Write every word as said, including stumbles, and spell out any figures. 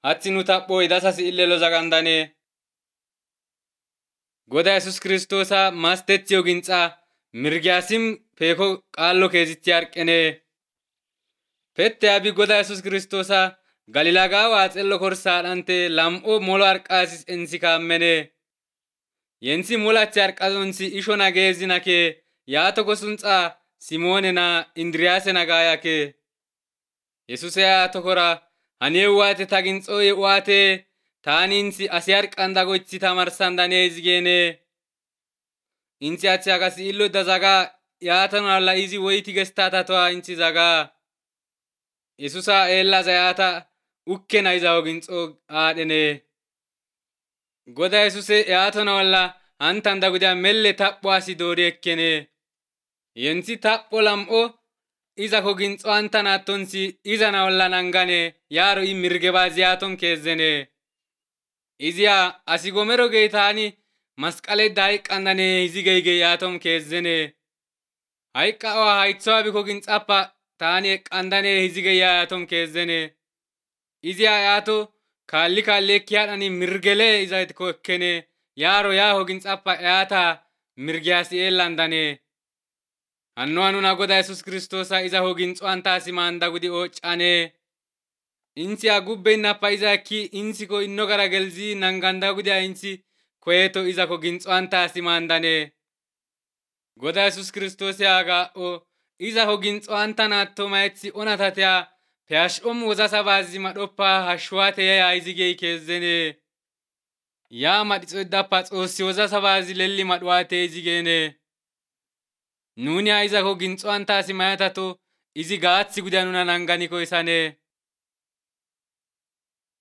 Hatti nu taphoo idasas illelo zagandane. Goda Yesus Kiristoosa mastetti yoginxa mirgiyaasim peeko qaallo keesitti arqene. Pette abi Goda Yesus Kiristoosa Galilagaa waaxello korsaadhante lam'o molo arqaasis ensi kaammene. Yensi molachi arqasonsi isho nageezinake yaato gosunxa Simoone na Indiriyaase nagaayake. Yesus yaa tokora hanee waate taginxoo ye waate taaninsi asi arqanda gochi tamarsandane izigene. Insi achi agasi illo da zaga yaatano alla izi woyti gestaatatoa insi zaga. Yesusa eella zayaata ukkena iza hoginxoo aadhene. Goda Yesuse yaatona walla antanda gudia melle tapho asi doori ekkene. Yensi tapho lam'o iza hoginxoo antanaatonsi izana walla nangane yaaro i mirgebaziyaaton keezzene. Iziya asi gomero geetaani masqaledda hayqqandane hizigeyge yaatom keezzene. Hayqqa owa haytsoa biko ginxappa taani eqqandane hizige yaatom keezzene. Iziya yaato kaalli kaalli ekki haadhani mirgele izaytiko ekkene yaaro yaa hoginxappa yaata mirgiyaasi eellandane. Hanno hanuna Goda Yesus Kiristoosa iza hoginxo antaasi maanda gudi oocane. Insi agubbeinnappa iza ekki insi ko inno gara gelzi nanganda gudia insi koyeto iza hoginxo antaasi maandane. Goda Yesus Kiristoosi aga o iza hoginxo antanaatto mayetsi onatatea peash'om wozasa baazzi madhoppa hashwaate yaya izigey keezzene. Yaa madhixoiddappa xoossi wozasa baazzi lelli madhwaate izigene. Nuni iza hoginxo antaasi mayatato izi gaatsi gudia nuna nanganiko isane.